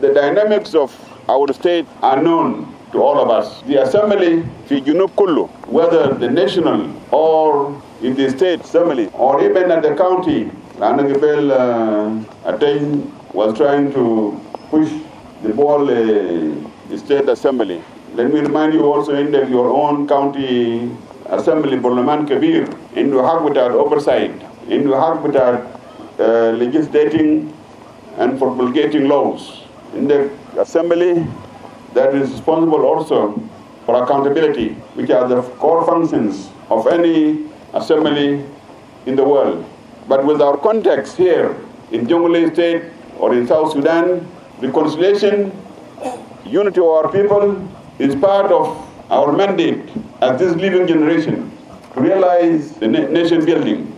The dynamics of our state are known to all of us. The assembly في جنوب كله, whether the national or in the state assembly or even at the county, Lana Gabel Attain was trying to push the ball the state assembly. Let me remind you also in your own county assembly, Barlaman Kabir, into Habitat oversight, into Habitat legislating and promulgating laws. In the assembly that is responsible also for accountability, which are the core functions of any assembly in the world. But with our context here in Jonglei State or in South Sudan, reconciliation, unity of our people is part of our mandate as this living generation to realize the nation building.